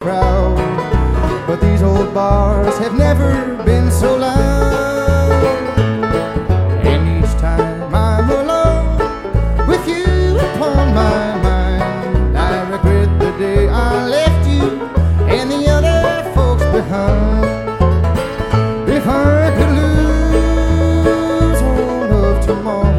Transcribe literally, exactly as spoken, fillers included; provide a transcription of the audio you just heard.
crowd, but these old bars have never been so loud. And each time I'm alone with you upon my mind, I regret the day I left you and the other folks behind. If I could lose all of tomorrow,